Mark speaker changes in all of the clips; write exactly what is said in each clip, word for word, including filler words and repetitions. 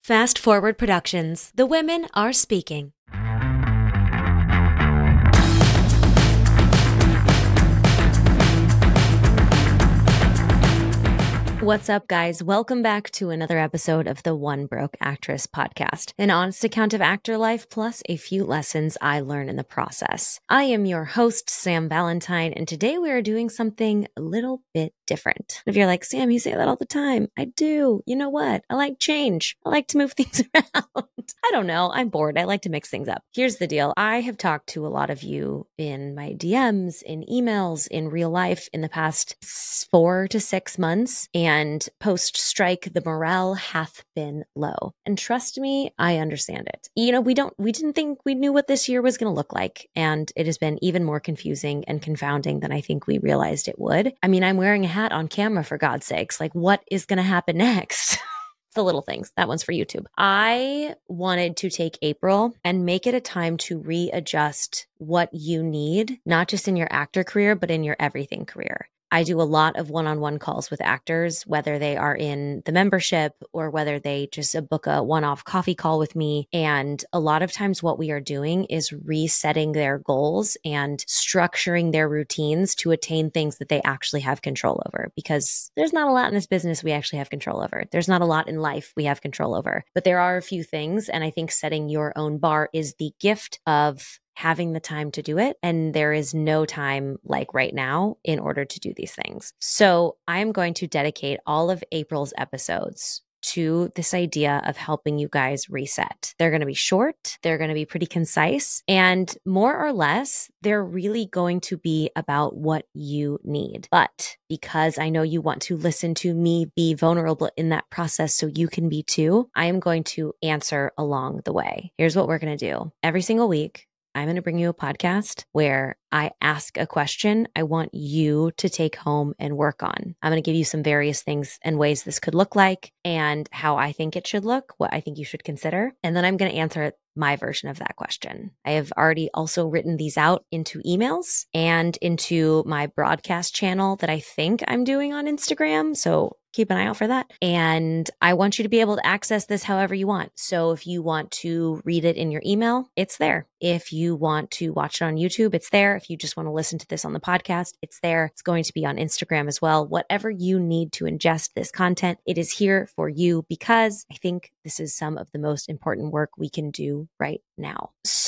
Speaker 1: Fast Forward Productions. The women are speaking. What's up, guys? Welcome back to another episode of the One Broke Actress podcast, an honest account of actor life plus a few lessons I learned in the process. I am your host, Sam Valentine, and today we are doing something a little bit different. If you're like, Sam, you say that all the time. I do. You know what? I like change. I like to move things around. I don't know. I'm bored. I like to mix things up. Here's the deal. I have talked to a lot of you in my D Ms, in emails, in real life in the past four to six months, and And post-strike, the morale hath been low. And trust me, I understand it. You know, we don't, we didn't think we knew what this year was going to look like. And it has been even more confusing and confounding than I think we realized it would. I mean, I'm wearing a hat on camera, for God's sakes. Like, what is going to happen next? The little things. That one's for YouTube. I wanted to take April and make it a time to readjust what you need, not just in your actor career, but in your everything career. I do a lot of one-on-one calls with actors, whether they are in the membership or whether they just book a one-off coffee call with me. And a lot of times what we are doing is resetting their goals and structuring their routines to attain things that they actually have control over. Because there's not a lot in this business we actually have control over. There's not a lot in life we have control over. But there are a few things, and I think setting your own bar is the gift of having the time to do it. And there is no time like right now in order to do these things. So I'm going to dedicate all of April's episodes to this idea of helping you guys reset. They're going to be short. They're going to be pretty concise. And more or less, they're really going to be about what you need. But because I know you want to listen to me be vulnerable in that process so you can be too, I am going to answer along the way. Here's what we're going to do. Every single week, I'm going to bring you a podcast where I ask a question I want you to take home and work on. I'm going to give you some various things and ways this could look like and how I think it should look, what I think you should consider. And then I'm going to answer my version of that question. I have already also written these out into emails and into my broadcast channel that I think I'm doing on Instagram. So keep an eye out for that. And I want you to be able to access this however you want. So if you want to read it in your email, it's there. If you want to watch it on YouTube, it's there. If you just want to listen to this on the podcast, it's there. It's going to be on Instagram as well. Whatever you need to ingest this content, it is here for you because I think this is some of the most important work we can do right now.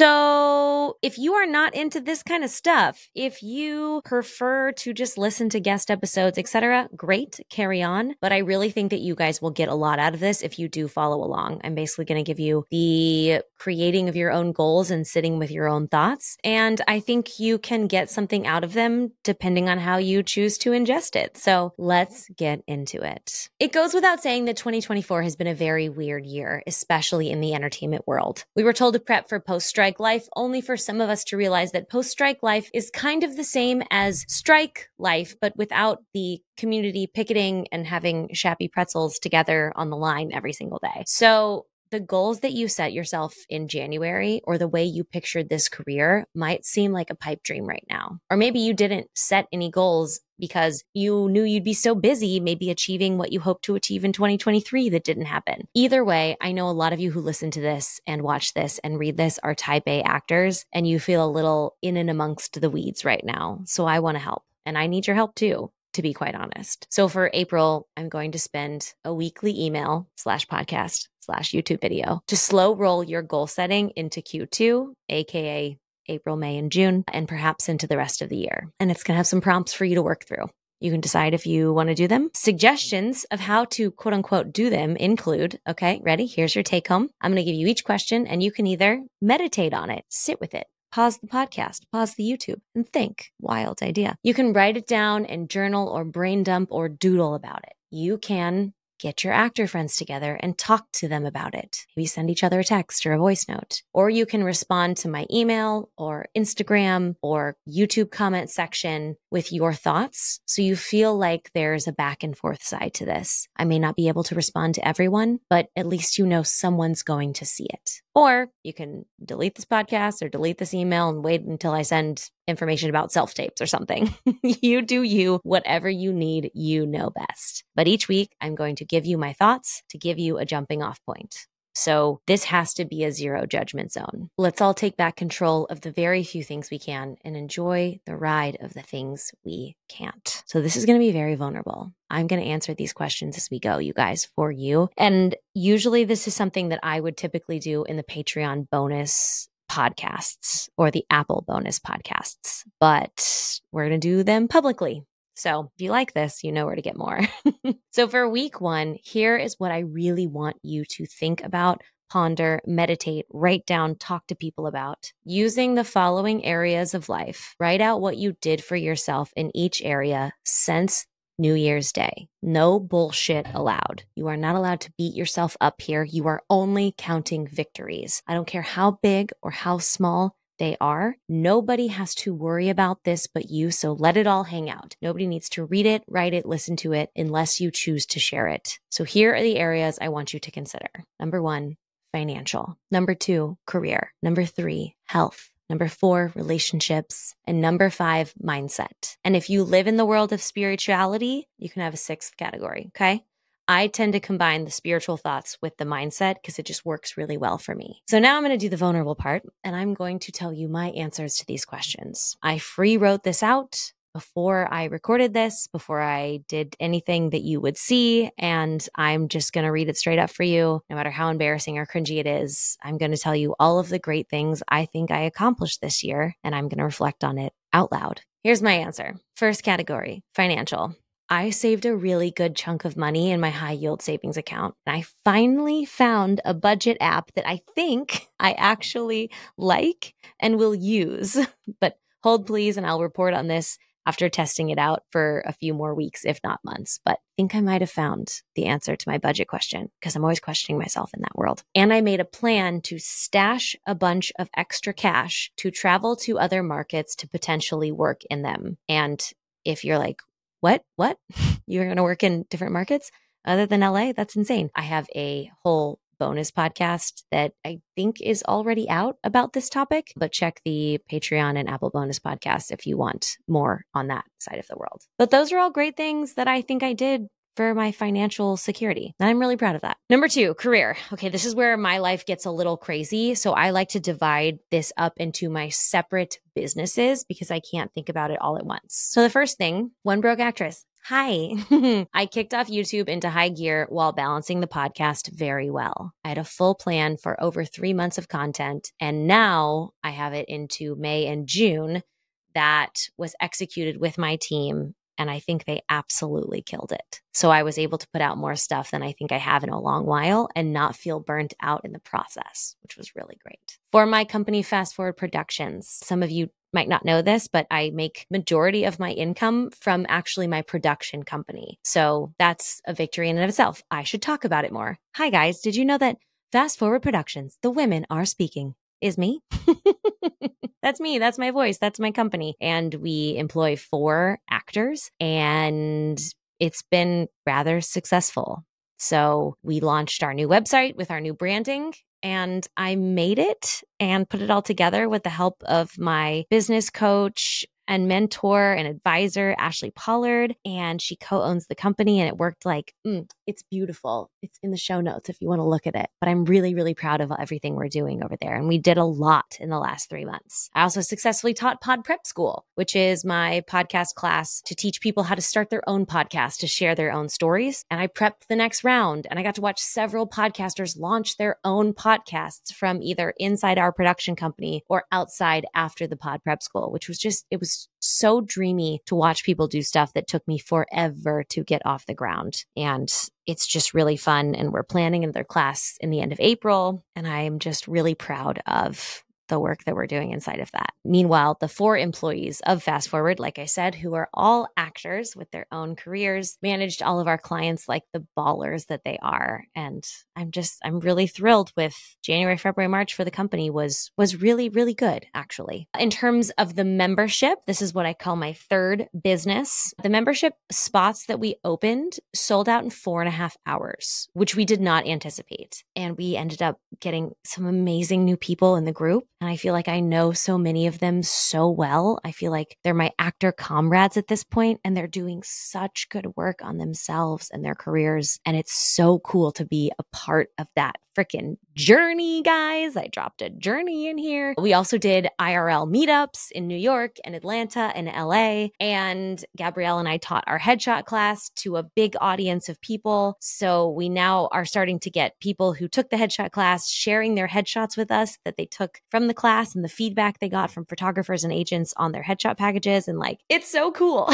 Speaker 1: So if you are not into this kind of stuff, if you prefer to just listen to guest episodes, et cetera, great, carry on. But I really think that you guys will get a lot out of this if you do follow along. I'm basically going to give you the creating of your own goals and sitting with your own thoughts. And I think you can get something out of them depending on how you choose to ingest it. So let's get into it. It goes without saying that twenty twenty-four has been a very weird year, especially in the entertainment world. We were told to prep for post-strike life, only for some of us to realize that post-strike life is kind of the same as strike life, but without the community picketing and having Shappy pretzels together on the line every single day. So the goals that you set yourself in January or the way you pictured this career might seem like a pipe dream right now. Or maybe you didn't set any goals because you knew you'd be so busy, maybe achieving what you hoped to achieve in twenty twenty-three that didn't happen. Either way, I know a lot of you who listen to this and watch this and read this are type A actors, and you feel a little in and amongst the weeds right now. So I want to help, and I need your help too, to be quite honest. So for April, I'm going to spend a weekly email slash podcast slash YouTube video to slow roll your goal setting into Q two, aka April, May, and June, and perhaps into the rest of the year. And it's going to have some prompts for you to work through. You can decide if you want to do them. Suggestions of how to quote unquote do them include, okay, ready? Here's your take home. I'm going to give you each question and you can either meditate on it, sit with it, pause the podcast, pause the YouTube, and think. Wild idea. You can write it down and journal or brain dump or doodle about it. You can get your actor friends together and talk to them about it. Maybe send each other a text or a voice note. Or you can respond to my email or Instagram or YouTube comment section with your thoughts so you feel like there's a back and forth side to this. I may not be able to respond to everyone, but at least you know someone's going to see it. Or you can delete this podcast or delete this email and wait until I send information about self-tapes or something. You do you, whatever you need, you know best. But each week, I'm going to give you my thoughts to give you a jumping off point. So this has to be a zero judgment zone. Let's all take back control of the very few things we can and enjoy the ride of the things we can't. So this is going to be very vulnerable. I'm going to answer these questions as we go, you guys, for you. And usually this is something that I would typically do in the Patreon bonus podcasts or the Apple bonus podcasts, but we're going to do them publicly. So if you like this, you know where to get more. So for week one, here is what I really want you to think about, ponder, meditate, write down, talk to people about. Using the following areas of life, write out what you did for yourself in each area since New Year's Day. No bullshit allowed. You are not allowed to beat yourself up here. You are only counting victories. I don't care how big or how small they are. Nobody has to worry about this but you, so let it all hang out. Nobody needs to read it, write it, listen to it, unless you choose to share it. So here are the areas I want you to consider. Number one, financial. Number two, career. Number three, health. Number four, relationships. And number five, mindset. And if you live in the world of spirituality, you can have a sixth category, okay? I tend to combine the spiritual thoughts with the mindset because it just works really well for me. So now I'm going to do the vulnerable part, and I'm going to tell you my answers to these questions. I free wrote this out before I recorded this, before I did anything that you would see, and I'm just going to read it straight up for you. No matter how embarrassing or cringy it is, I'm going to tell you all of the great things I think I accomplished this year, and I'm going to reflect on it out loud. Here's my answer. First category, financial. I saved a really good chunk of money in my high yield savings account. And I finally found a budget app that I think I actually like and will use. But hold please, and I'll report on this after testing it out for a few more weeks, if not months. But I think I might have found the answer to my budget question because I'm always questioning myself in that world. And I made a plan to stash a bunch of extra cash to travel to other markets to potentially work in them. And if you're like, what, what? You're going to work in different markets other than L A? That's insane. I have a whole bonus podcast that I think is already out about this topic, but check the Patreon and Apple bonus podcast if you want more on that side of the world. But those are all great things that I think I did for my financial security. And I'm really proud of that. Number two, career. Okay, this is where my life gets a little crazy. So I like to divide this up into my separate businesses because I can't think about it all at once. So the first thing, One Broke Actress. Hi. I kicked off YouTube into high gear while balancing the podcast very well. I had a full plan for over three months of content, and now I have it into May and June that was executed with my team. And I think they absolutely killed it. So I was able to put out more stuff than I think I have in a long while and not feel burnt out in the process, which was really great. For my company, Fast Forward Productions, some of you might not know this, but I make majority of my income from actually my production company. So that's a victory in and of itself. I should talk about it more. Hi guys, did you know that Fast Forward Productions, the women are speaking, is me? That's me. That's my voice. That's my company. And we employ four actors, and it's been rather successful. So we launched our new website with our new branding, and I made it and put it all together with the help of my business coach and mentor and advisor, Ashley Pollard, and she co-owns the company, and it worked like, mm, it's beautiful. It's in the show notes if you want to look at it. But I'm really, really proud of everything we're doing over there. And we did a lot in the last three months. I also successfully taught Pod Prep School, which is my podcast class to teach people how to start their own podcast, to share their own stories. And I prepped the next round, and I got to watch several podcasters launch their own podcasts from either inside our production company or outside after the Pod Prep School, which was just, it was so dreamy to watch people do stuff that took me forever to get off the ground. And it's just really fun. And we're planning another class in the end of April. And I'm just really proud of the work that we're doing inside of that. Meanwhile, the four employees of Fast Forward, like I said, who are all actors with their own careers, managed all of our clients like the ballers that they are. And I'm just, I'm really thrilled with January, February, March for the company was, was really, really good, actually. In terms of the membership, this is what I call my third business. The membership spots that we opened sold out in four and a half hours, which we did not anticipate. And we ended up getting some amazing new people in the group. And I feel like I know so many of them so well. I feel like they're my actor comrades at this point, and they're doing such good work on themselves and their careers. And it's so cool to be a part of that freaking journey, guys. I dropped a journey in here. We also did I R L meetups in New York and Atlanta and L A. And Gabrielle and I taught our headshot class to a big audience of people. So we now are starting to get people who took the headshot class sharing their headshots with us that they took from the class and the feedback they got from photographers and agents on their headshot packages. And like, it's so cool.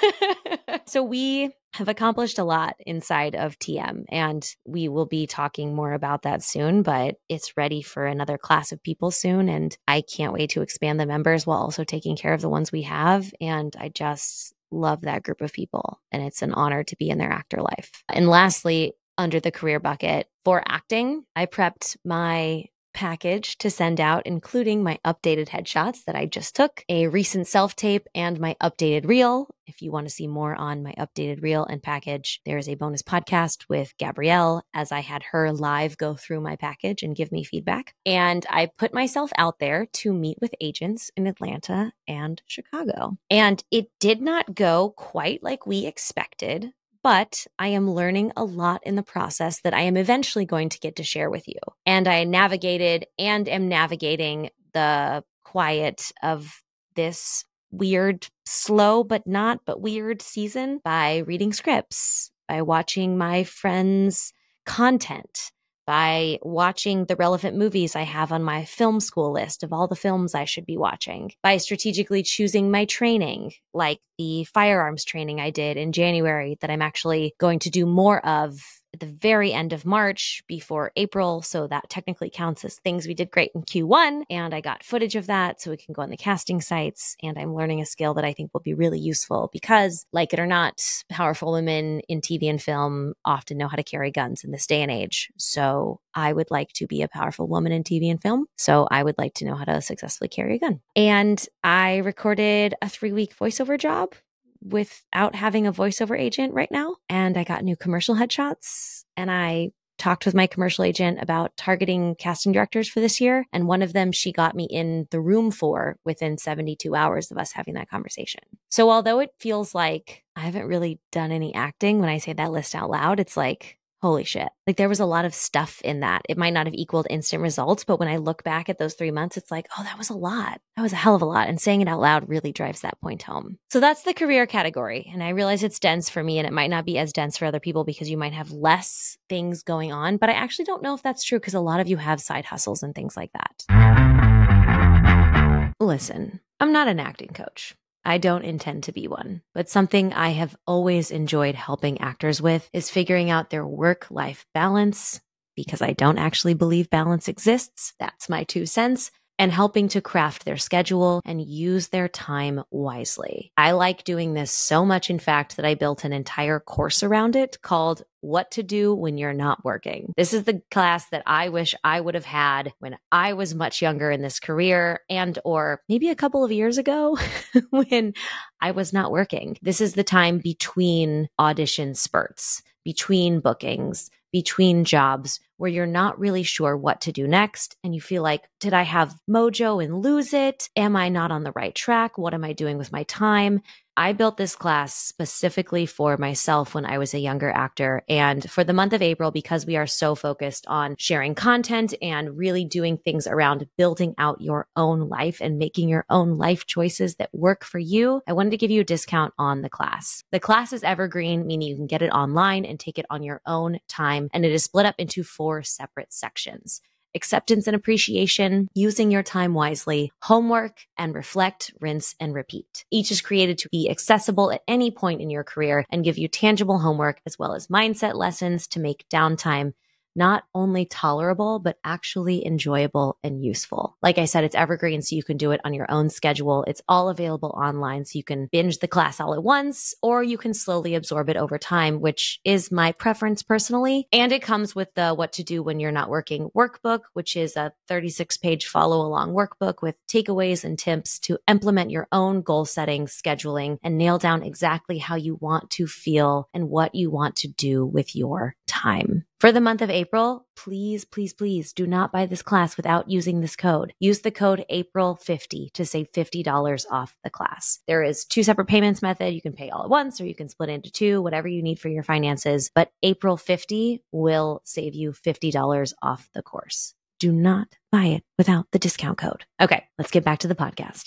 Speaker 1: So we have accomplished a lot inside of T M, and we will be talking more about that soon, but it's ready for another class of people soon. And I can't wait to expand the members while also taking care of the ones we have. And I just love that group of people, and it's an honor to be in their actor life. And lastly, under the career bucket for acting, I prepped my package to send out, including my updated headshots that I just took, a recent self-tape, and my updated reel. If you want to see more on my updated reel and package, there is a bonus podcast with Gabrielle as I had her live go through my package and give me feedback. And I put myself out there to meet with agents in Atlanta and Chicago. And it did not go quite like we expected, but I am learning a lot in the process that I am eventually going to get to share with you. And I navigated and am navigating the quiet of this weird, slow, but not, but weird season by reading scripts, by watching my friends' content, by watching the relevant movies I have on my film school list of all the films I should be watching, by strategically choosing my training, like the firearms training I did in January that I'm actually going to do more of at the very end of March before April. So that technically counts as things we did great in Q one. And I got footage of that so we can go on the casting sites. And I'm learning a skill that I think will be really useful because, like it or not, powerful women in T V and film often know how to carry guns in this day and age. So I would like to be a powerful woman in T V and film. So I would like to know how to successfully carry a gun. And I recorded a three week voiceover job without having a voiceover agent right now. And I got new commercial headshots, and I talked with my commercial agent about targeting casting directors for this year. And one of them, she got me in the room for within seventy-two hours of us having that conversation. So although it feels like I haven't really done any acting, when I say that list out loud, it's like, holy shit. Like there was a lot of stuff in that. It might not have equaled instant results, but when I look back at those three months, it's like, oh, that was a lot. That was a hell of a lot. And saying it out loud really drives that point home. So that's the career category. And I realize it's dense for me and it might not be as dense for other people because you might have less things going on. But I actually don't know if that's true because a lot of you have side hustles and things like that. Listen, I'm not an acting coach. I don't intend to be one, but something I have always enjoyed helping actors with is figuring out their work-life balance, because I don't actually believe balance exists. That's my two cents. And helping to craft their schedule and use their time wisely. I like doing this so much, in fact, that I built an entire course around it called What to Do When You're Not Working. This is the class that I wish I would have had when I was much younger in this career and or maybe a couple of years ago when I was not working. This is the time between audition spurts, between bookings, between jobs where you're not really sure what to do next. And you feel like, did I have mojo and lose it? Am I not on the right track? What am I doing with my time? I built this class specifically for myself when I was a younger actor. And for the month of April, because we are so focused on sharing content and really doing things around building out your own life and making your own life choices that work for you, I wanted to give you a discount on the class. The class is evergreen, meaning you can get it online and take it on your own time. And it is split up into four separate sections: acceptance and appreciation, using your time wisely, homework, and reflect, rinse, and repeat. Each is created to be accessible at any point in your career and give you tangible homework as well as mindset lessons to make downtime not only tolerable, but actually enjoyable and useful. Like I said, it's evergreen, so you can do it on your own schedule. It's all available online, so you can binge the class all at once, or you can slowly absorb it over time, which is my preference personally. And it comes with the What to Do When You're Not Working workbook, which is a thirty-six page follow along workbook with takeaways and tips to implement your own goal setting, scheduling, and nail down exactly how you want to feel and what you want to do with your time. For the month of April, please, please, please do not buy this class without using this code. Use the code April fifty to save fifty dollars off the class. There is two separate payments method. You can pay all at once or you can split into two, whatever you need for your finances. But April fifty will save you fifty dollars off the course. Do not buy it without the discount code. Okay, let's get back to the podcast.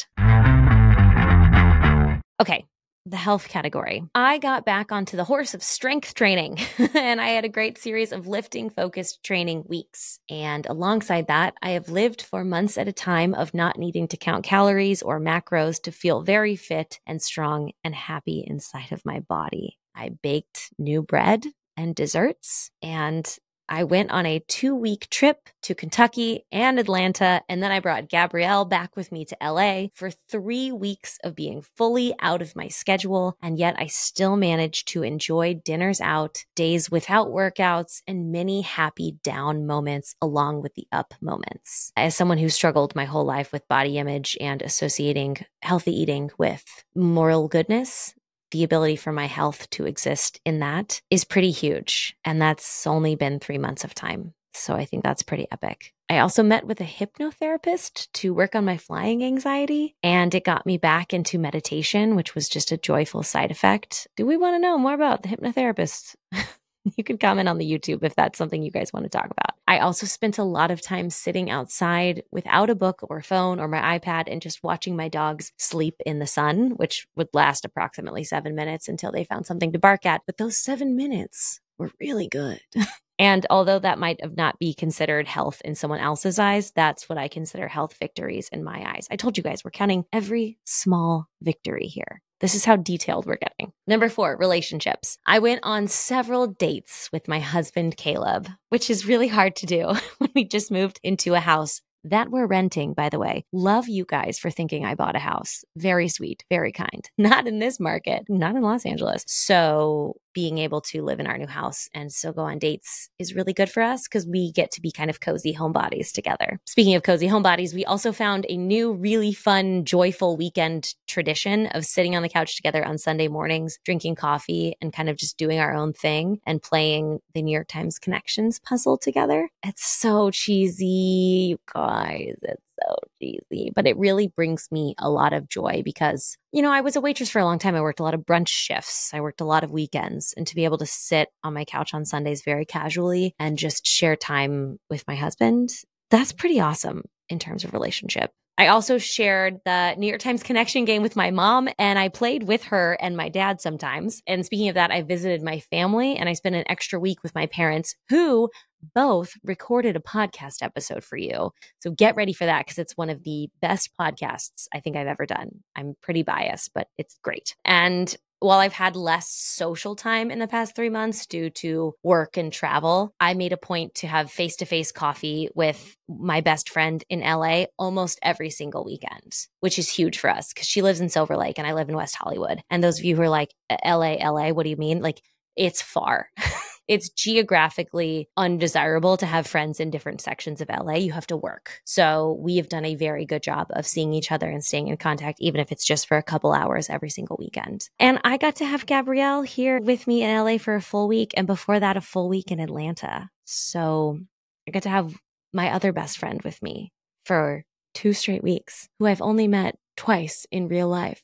Speaker 1: Okay. The health category. I got back onto the horse of strength training and I had a great series of lifting focused training weeks. And alongside that, I have lived for months at a time of not needing to count calories or macros to feel very fit and strong and happy inside of my body. I baked new bread and desserts, and I went on a two-week trip to Kentucky and Atlanta, and then I brought Gabrielle back with me to L A for three weeks of being fully out of my schedule, and yet I still managed to enjoy dinners out, days without workouts, and many happy down moments along with the up moments. As someone who struggled my whole life with body image and associating healthy eating with moral goodness, the ability for my health to exist in that is pretty huge. And that's only been three months of time. So I think that's pretty epic. I also met with a hypnotherapist to work on my flying anxiety, and it got me back into meditation, which was just a joyful side effect. Do we want to know more about the hypnotherapist? You can comment on the YouTube if that's something you guys want to talk about. I also spent a lot of time sitting outside without a book or phone or my iPad and just watching my dogs sleep in the sun, which would last approximately seven minutes until they found something to bark at. But those seven minutes were really good. And although that might have not be considered health in someone else's eyes, that's what I consider health victories in my eyes. I told you guys, we're counting every small victory here. This is how detailed we're getting. Number four, relationships. I went on several dates with my husband, Caleb, which is really hard to do when we just moved into a house that we're renting, by the way. Love you guys for thinking I bought a house. Very sweet, very kind. Not in this market, not in Los Angeles. So being able to live in our new house and still go on dates is really good for us because we get to be kind of cozy homebodies together. Speaking of cozy homebodies, we also found a new, really fun, joyful weekend tradition of sitting on the couch together on Sunday mornings, drinking coffee and kind of just doing our own thing and playing the New York Times Connections puzzle together. It's so cheesy, you guys. It's so cheesy, but it really brings me a lot of joy because, you know, I was a waitress for a long time. I worked a lot of brunch shifts. I worked a lot of weekends, and to be able to sit on my couch on Sundays very casually and just share time with my husband, that's pretty awesome in terms of relationship. I also shared the New York Times Connection game with my mom, and I played with her and my dad sometimes. And speaking of that, I visited my family and I spent an extra week with my parents, who both recorded a podcast episode for you. So get ready for that because it's one of the best podcasts I think I've ever done. I'm pretty biased, but it's great. And while I've had less social time in the past three months due to work and travel, I made a point to have face-to-face coffee with my best friend in L A almost every single weekend, which is huge for us because she lives in Silver Lake and I live in West Hollywood. And those of you who are like, L A, L A, what do you mean? Like, it's far. It's geographically undesirable to have friends in different sections of L A. You have to work. So we have done a very good job of seeing each other and staying in contact, even if it's just for a couple hours every single weekend. And I got to have Gabrielle here with me in L A for a full week. And before that, a full week in Atlanta. So I got to have my other best friend with me for two straight weeks, who I've only met twice in real life.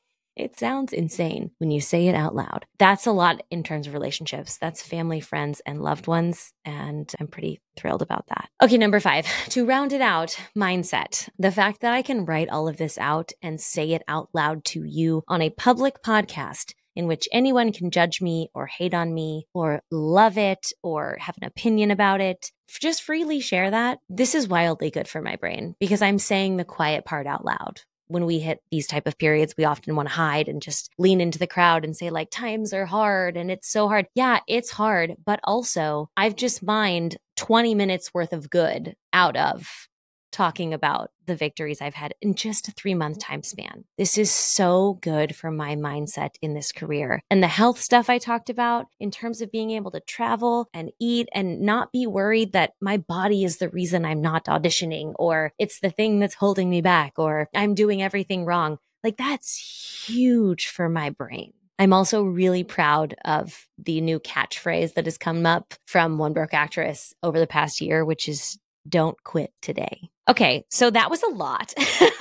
Speaker 1: It sounds insane when you say it out loud. That's a lot in terms of relationships. That's family, friends, and loved ones. And I'm pretty thrilled about that. Okay, number five, to round it out, mindset. The fact that I can write all of this out and say it out loud to you on a public podcast in which anyone can judge me or hate on me or love it or have an opinion about it, just freely share that. This is wildly good for my brain because I'm saying the quiet part out loud. When we hit these type of periods, we often want to hide and just lean into the crowd and say like, times are hard and it's so hard. Yeah, it's hard. But also I've just mined twenty minutes worth of good out of talking about the victories I've had in just a three month time span. This is so good for my mindset in this career. And the health stuff I talked about in terms of being able to travel and eat and not be worried that my body is the reason I'm not auditioning, or it's the thing that's holding me back, or I'm doing everything wrong. Like, that's huge for my brain. I'm also really proud of the new catchphrase that has come up from One Broke Actress over the past year, which is "Don't quit today." Okay, so that was a lot.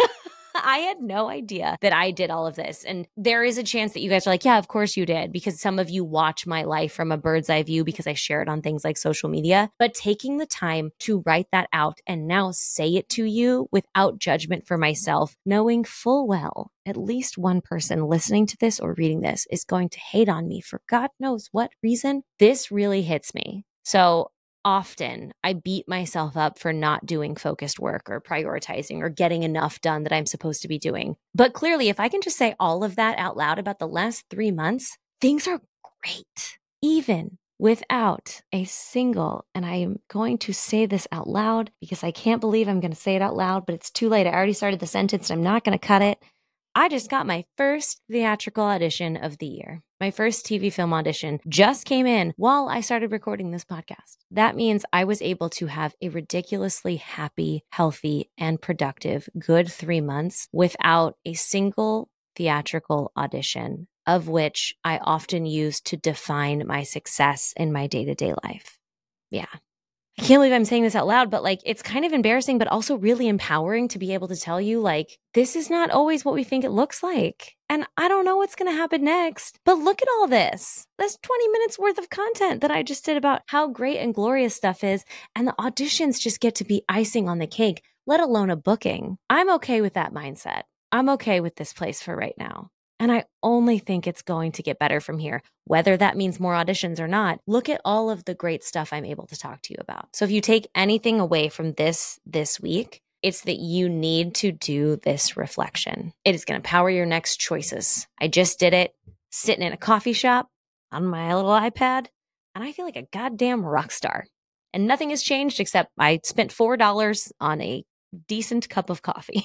Speaker 1: I had no idea that I did all of this. And there is a chance that you guys are like, yeah, of course you did, because some of you watch my life from a bird's eye view because I share it on things like social media. But taking the time to write that out and now say it to you without judgment for myself, knowing full well at least one person listening to this or reading this is going to hate on me for God knows what reason, this really hits me. So often I beat myself up for not doing focused work or prioritizing or getting enough done that I'm supposed to be doing. But clearly, if I can just say all of that out loud about the last three months, things are great, even without a single, and I am going to say this out loud because I can't believe I'm going to say it out loud, but it's too late. I already started the sentence and I'm not going to cut it. I just got my first theatrical audition of the year. My first T V film audition just came in while I started recording this podcast. That means I was able to have a ridiculously happy, healthy, and productive good three months without a single theatrical audition, of which I often use to define my success in my day-to-day life. Yeah. I can't believe I'm saying this out loud, but like, it's kind of embarrassing, but also really empowering to be able to tell you, like, this is not always what we think it looks like. And I don't know what's going to happen next, but look at all this. That's twenty minutes worth of content that I just did about how great and glorious stuff is. And the auditions just get to be icing on the cake, let alone a booking. I'm okay with that mindset. I'm okay with this place for right now. And I only think it's going to get better from here, whether that means more auditions or not. Look at all of the great stuff I'm able to talk to you about. So if you take anything away from this this week, it's that you need to do this reflection. It is going to power your next choices. I just did it sitting in a coffee shop on my little iPad, and I feel like a goddamn rock star. And nothing has changed except I spent four dollars on a decent cup of coffee.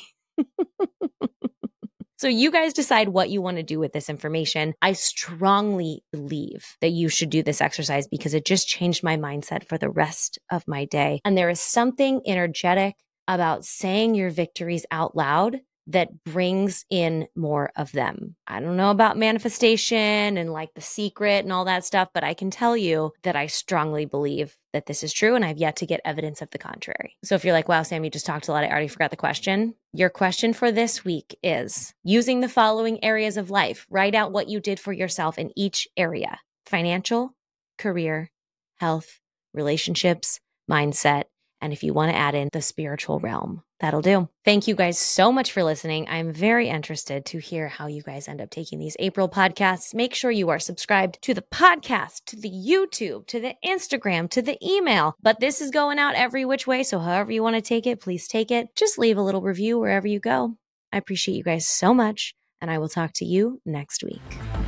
Speaker 1: So you guys decide what you want to do with this information. I strongly believe that you should do this exercise because it just changed my mindset for the rest of my day. And there is something energetic about saying your victories out loud that brings in more of them. I don't know about manifestation and like The Secret and all that stuff, but I can tell you that I strongly believe that this is true, and I've yet to get evidence of the contrary. So if you're like, wow, Sam, you just talked a lot, I already forgot the question. Your question for this week is, using the following areas of life, write out what you did for yourself in each area: financial, career, health, relationships, mindset, and if you want to add in the spiritual realm, that'll do. Thank you guys so much for listening. I'm very interested to hear how you guys end up taking these April podcasts. Make sure you are subscribed to the podcast, to the YouTube, to the Instagram, to the email. But this is going out every which way, so however you want to take it, please take it. Just leave a little review wherever you go. I appreciate you guys so much, and I will talk to you next week.